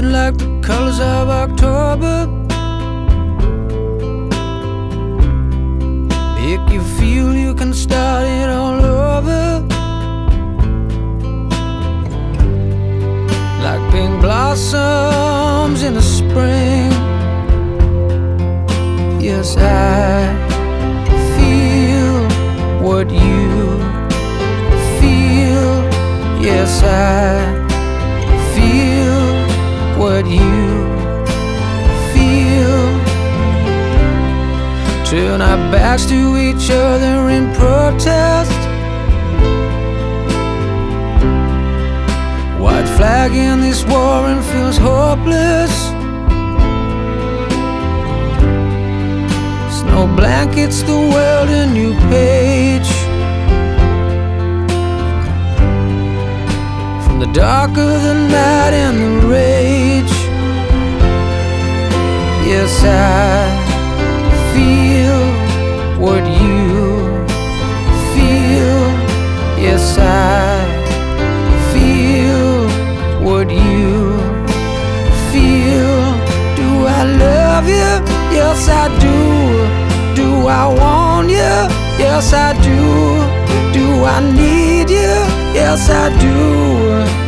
like the colors of October. Make you feel you can start it all over, like pink blossoms in the spring. Yes, I feel what you feel. Yes, I feel what you feel. Turn our backs to each other in protest. White flag in this war and feels hopeless. Snow blankets the world a new page. From the dark of the night and the rage. Yes, I feel what you feel. Yes, I feel what you feel. Do I love you? Yes, I do. Do I want you? Yes, I do. Do I need you? Yes, I do.